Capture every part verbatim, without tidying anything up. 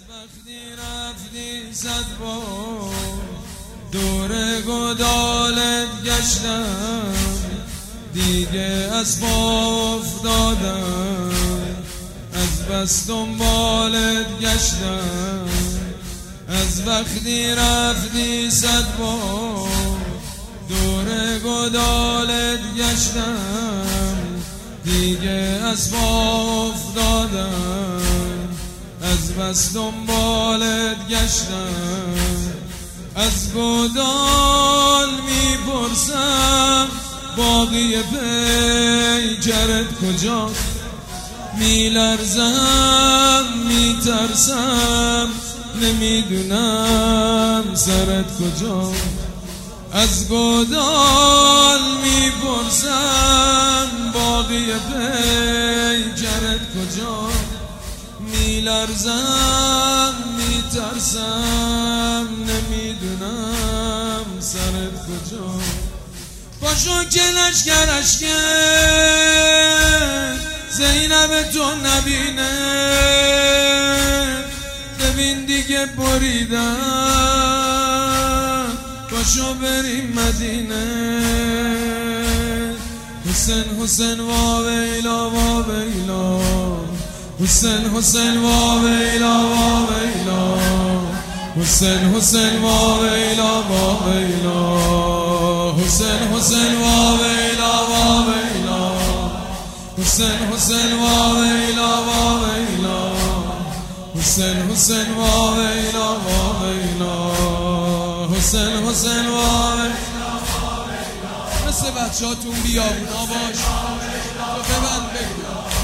وقتی رفتی صد بار دور گدالت گشتم، دیگه از پا افتادم، از بس دنبالت گشتم. از وقتی رفتی صد بار دور گدالت گشتم، دیگه از پا افتادم، از بس دنبالت گشتم. از گدال میپرسم باقی پیکرت کجاست، میلرزم میترسم نمیدونم سرت کجاست. از گدال میپرسم باقی پیکرت کجاست، میلرزم میترسم نمیدونم سرت کجاست. پاشو که لشکرش کرد زینب تو نبینه، ببین دیگه بریدم، پاشو بریم مدینه. حسین حسین وا ویلا وا ویلا، حسین حسین وا ویلا وا ویلا، حسین حسین وا ویلا وا ویلا، حسین حسین وا ویلا وا ویلا، حسین حسین وا ویلا وا ویلا، حسین حسین وا ویلا وا ویلا، حسین حسین وا ویلا وا ویلا. مثل بچه‌هاتون بیابونا باش تو ببند بگو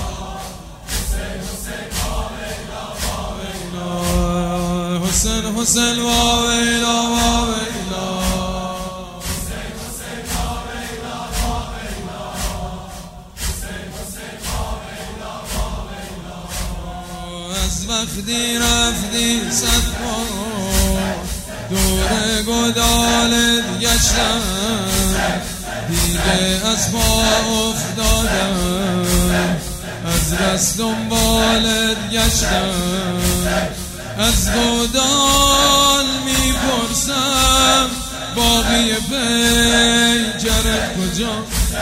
حسین حسین وا ویلا وا ویلا، حسین حسین وا ویلا وا ویلا، حسین حسین وا ویلا وا ویلا. از وقتی رفتی صد بار دور گدالت گشتم، دیگه از پا افتادم، از بس دنبالت گشتم. از گدال میپرسم باقی پیکرت کجا،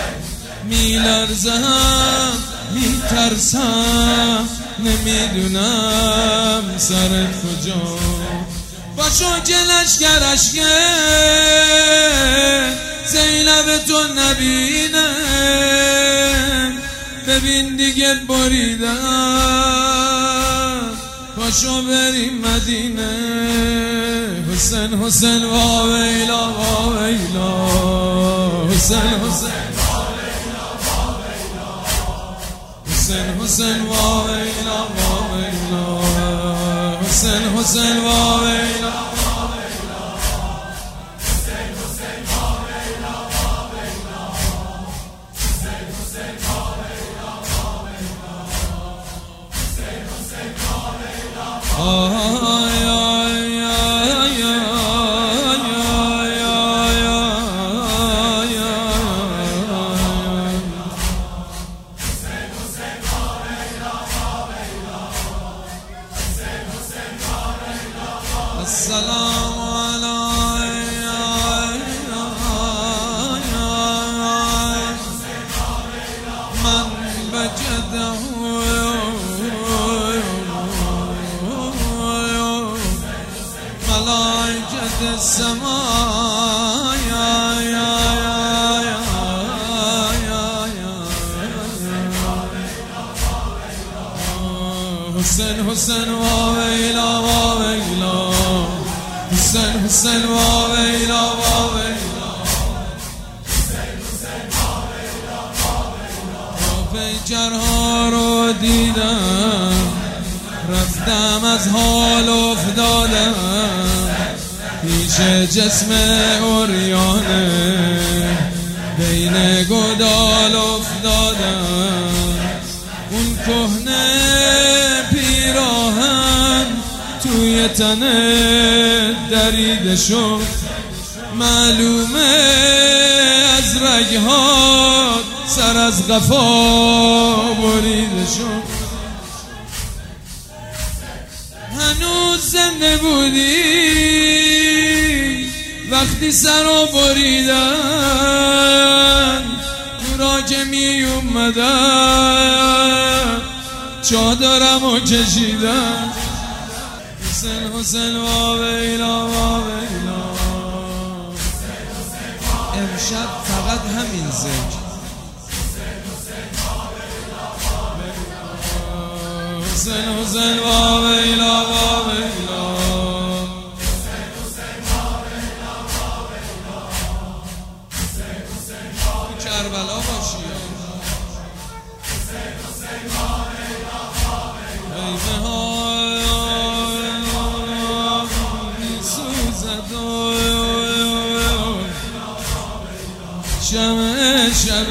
میلرزم میترسم نمیدونم سرت کجا. باشو که لشکرش کرد زینب تو نبینه، ببین دیگه بریدم، پاشو بریم مدینه. حسین حسین وا ویلا وا ویلا، حسین حسین وا ویلا وا ویلا، حسین حسین وا ویلا وا ویلا، حسین حسین وا ویلا وا ویلا، حسین حسین وا ویلا وا ویلا، حسین حسین وا ویلا وا ویلا، حسین حسین وا ویلا. آی آی آی آی السلام علیکم من بجده ملائکة السماء يا يا يا يا يا حسين حسين وا ويلا وا ويلا، حسين حسين وا ويلا وا ويلا، حسين حسين وا ويلا وا ويلا. پیکرها رو دیدم رفتم از حال افتادم، پیش جسم عریانه بین گدال افتادم. اون کهنه پیراهن توی تنه دریده شد، معلومه از رگهات سر از قفا بریده شد. هنوز زنده بودی وقتی سرو بریدن دورا که می اومدن چادرم و کشیدن حسین حسین وا ویلا وا ویلا امشب فقط همین ذکر حسین حسین وا ویلا وا ویلا کربلا باشی حیمه ها میسوزد شمع شب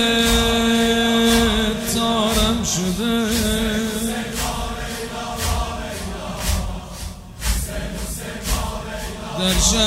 تارم شده در شب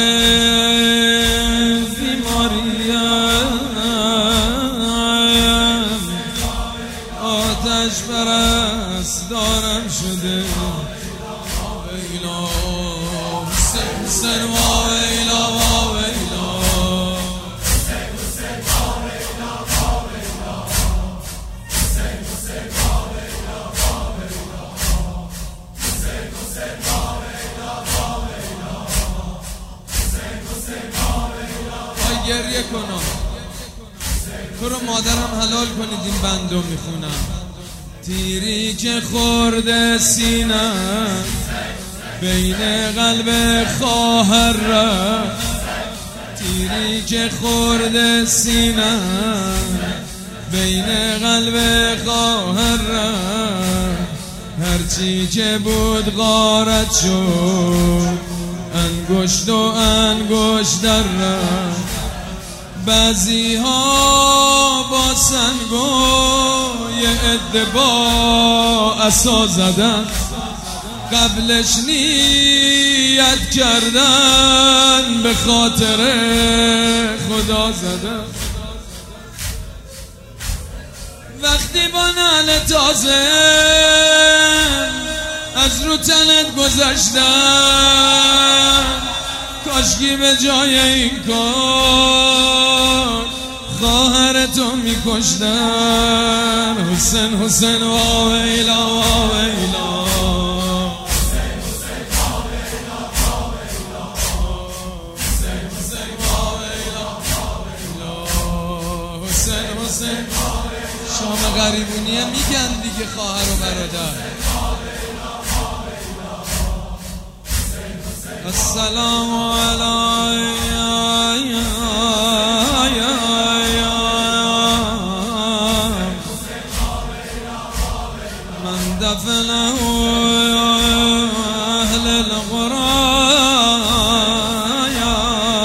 بیماریم آتش پرست دارم شده ویلا حسین حسین وا ویلا وا ویلا حسین حسین وا ویلا وا ویلا حسین حسین وا ویلا وا ویلا حسین حسین وا ویلا وا ویلا حسین حسین وا ویلا گریه کنم تو رو مادرم حلال کنید این بندو میخونم تیری که خورده سینم بین قلب خواهر را تیری که خورده سینم بین قلب خواهر را هرچی که بود غارت شد انگشت و انگشت در را بعضی ها با سنگ و یه عده با عصا زدن قبلش نیت کردن به خاطر خدا زدن وقتی با نعل تازه از رو تنت گذشتن کاشکی به جای این کار خواهرتو میکشتن حسین حسین وا ویلا وا ویلا حسین حسین وا ویلا وا ویلا حسین حسین وا ویلا وا ویلا حسین حسین شام غریبونیه میگن دیگه خواهر و برادر السلام علیکم من دفنه اهل القرى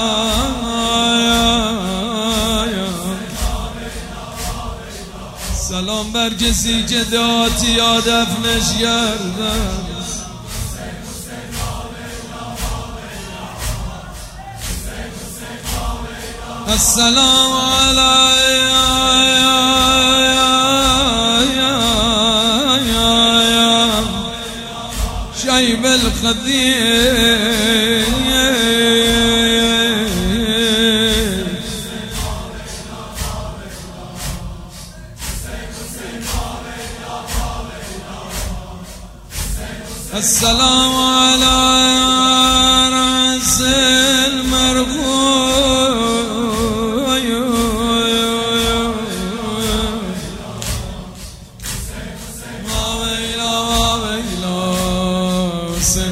سلام بر کسی که داتی یا دفنش گردن السلام علیکم شیب الخدیر السلام علی رأس المرغوب